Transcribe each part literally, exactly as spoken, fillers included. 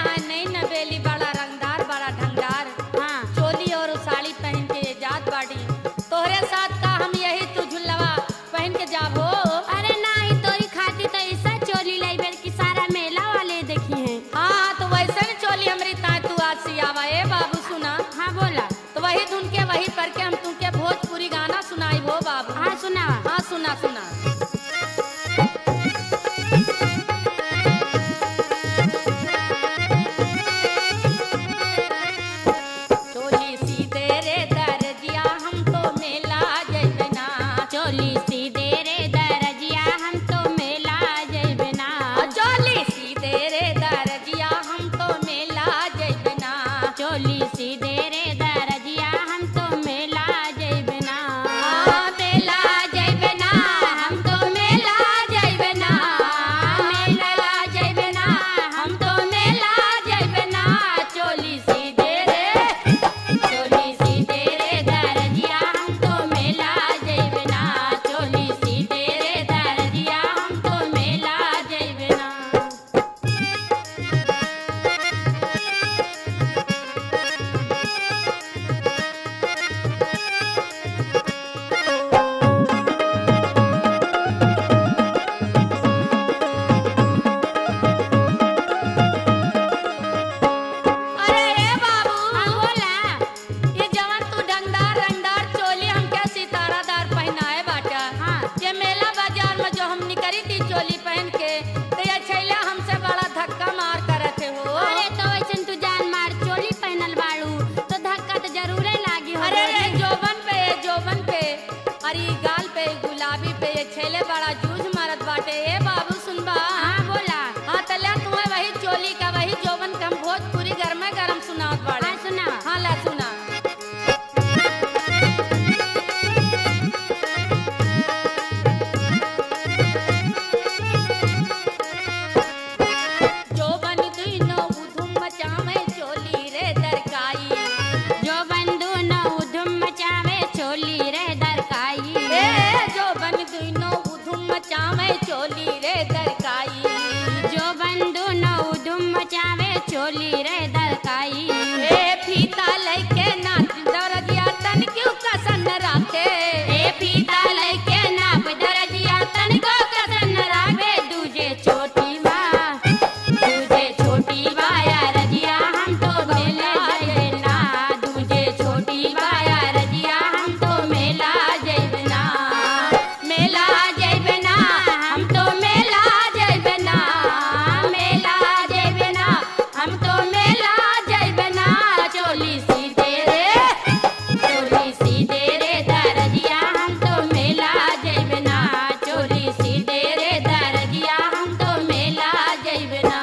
हाँ नहीं नवेली बड़ा रंगदार बड़ा ढंगदार हाँ चोली और साड़ी पहन के ये जात बाड़ी तोहरे साथ का हम यही तू झुल्लवा पहन के जाबो। अरे नहीं तोरी खाती तो ऐसा चोली लाइबर की सारा मेला वाले देखी हैं। हाँ हाँ तो वैसे न चोली हमारी ताय तू आज सियावा ए बाबू सुना। हाँ बोला। तो वही धुन के वही पर के हम तुमके भोजपुरी गाना सुनाई हो बाबू। हाँ सुना। हाँ सुना सुना। चोली सीधे रे दरजिया हम तो मेला जइबे ना। चोली सीधे रे दरजिया हम तो मेला जइबे ना। चोली सीधे रे दरजिया हम तो मेला जइबे ना। चोली सीधे रे दरजिया हम तो मेला जइबे ना। हाँ मेला जइबे ना हम तो मेला जइबे ना। मेला जइबे ना हम तो मेला जइबे ना। चोली सीधे रे चोली सीधे रे दरजिया हम तो मेला जइबे ना। चोली सीधे रे दरजिया हम तो मेला जइबे ना। अरे ए बाबू हाँ बोला। ये जवन तू ढंगदार रंगदार चोली हमके सितारादार पहनाए बाटा हाँ। ये मेला बाजार में जो हम निकली थी चोली पहन के तो ये छैला हमसे बड़ा धक्का मार करते हो। अरे तो वैसे तू जान मार चोली पहनल बाड़ू तो धक्का तो जरूर लागी हो। अरे रे जोबन पे जोबन पे अरे ई गाल पे गुलाबी पे ये छैले बड़ा जूझ मारत बाटे ए बाबू सुनबा। हाँ बोला। हाँ तल्या तुम्हें वही चोली का वही जोबन का हम भोजपुरी गरम गरम सुनावत बाड़े। हाँ सुना। हाँ ला सुना। जोबन दुनो उधुम मचावे चोली रे दरकाई। जो बंधु न उधुम मचावे चोली रे दरकाई। ए जोबन दुनो उधुम मचावे चोली रे दरकाई। जो बंधु न उधुम मचावे चोली रे दरकाई। ए फीता लइके नाच दरजिया तन क्यों कसन राखे। ए फीता लइके नाप दरजिया तनिको कसन राखे। दूजे छोटी बा दूजे छोटी बाया रजिया हम तो मेला जइबे ना। दूजे छोटी बाया रजिया हम तो मेला जइबे ना। मेला जइबे ना हम तो मेला जइबे ना। मेला जइबे ना हम तो मेला जइबे ना। चोली सीधे रे चोली सीधे रे दरजिया हम तो मेला जइबे ना। चोली सीधे रे दरजिया हम तो मेला जइबे ना।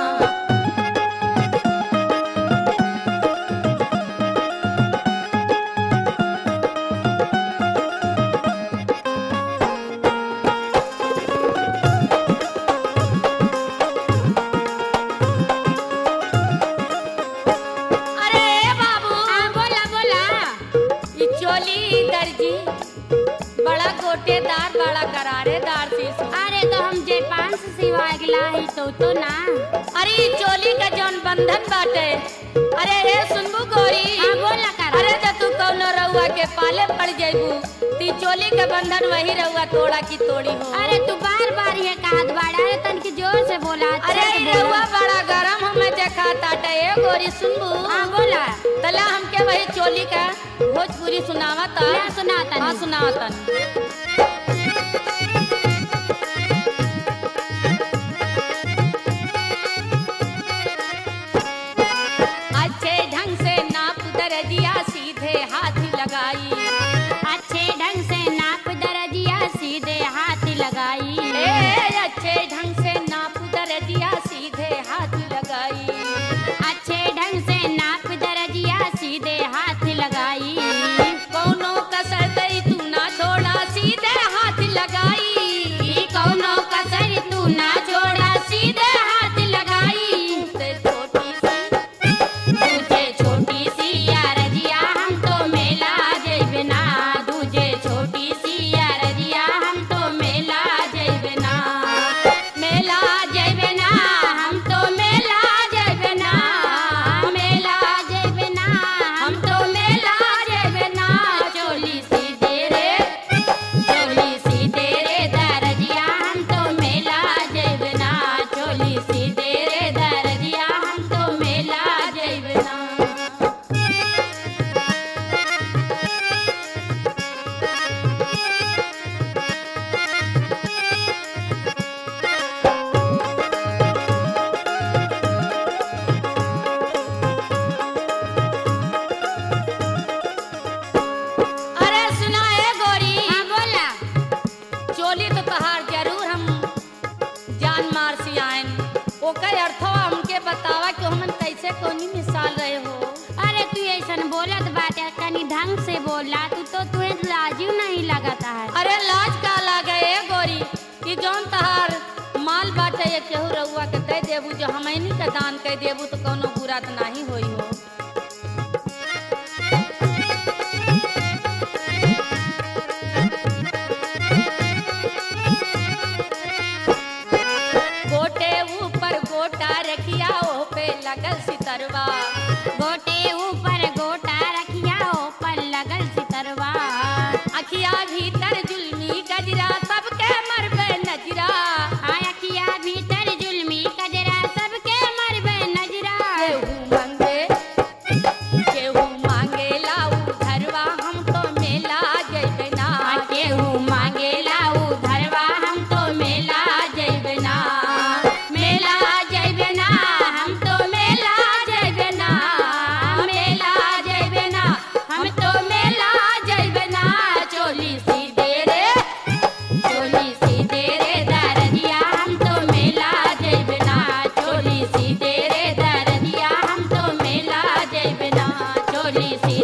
अरे ए बाबू हाँ बोला बोला। ई चोली दर्जी बड़ा गोटेदार बड़ा करारेदार शीशो। अरे तो हम जे पांच से सिवा गिला ही तो तो ना। अरे ई चोली का जौन बंधन बाटे अरे हे सुनबू गोरी। हाँ बोला कर। अरे तो तू कौनो रउआ के पाले पड़ जइबू ती चोली के बंधन वही रउआ तोड़ा की तोड़ी हो। अरे तू बार बार ये कहत बाड़ा। अरे तन की जोर से बोला। अच्छा अरे से ई बोला। रउआ बड़ा गरम हमें देखा ताटे ए गोरी सुनबू। हाँ बोला। तला हमके वही चोली का भोजपुरी सुनावता। मैं सुनाता हाँ नहीं। सुनावता। अच्छे ढंग से नाप दरजिया सीधे हाथ लगाई। अच्छे ढंग से नाप दरजिया सीधे हाथ लगाई। ए अच्छे ढंग से नाप दरजिया सीधे हाथ लगाई। अच्छे ढंग से नाप दरजिया सीधे हाथ लगाई। कौनो कसर दई तू ना छोड़ा सीधे हाथ लगाई। कौनो कसर तू ना छोड़ा सीधे हाथ लगाई। से छोटी सी तुझे छोटी सी या रजिया हम तो मेला जइबे कौनी मिसाल रहे हो? अरे तू ऐसन बोलत बाटे तनी ढंग से बोला तू तो तुहे लाजू नहीं लगता है। अरे लाज का लागे ए गोरी कि जौन तहार माल बाटे ये केहू रउआ के दे देबू जो हमनी के दान कर देबू तो कोनो बुरा तो नहीं होई हो। गोटे ऊपर गोटा रखिया ओ पे लगल सितरवा, गोटे ऊपर गोटा रखिया ऊपर लगल सितरवा, अखिया भीतर जुल्मी गजरा सबके मरबे नजरा, हाँ अखिया भीतर जुल्मी कजरा सबके मरबे नजरा। केहू मंगे केहू मांगे लाऊ धरवा हम तो मेला जइबे ना, केहू मांगे लाऊ धरवा हम तो मेला जइबे ना, मेला जइबे ना हम तो मेला जइबे ना, मेला जइबे ना हम तो मेला जइबे ना। चोली सीधे रे चोली सीधे रे दरदिया हम तो मेला जइबे ना, चोली सीधे रे दरदिया हम तो मेला जइबे ना, चोली सीधे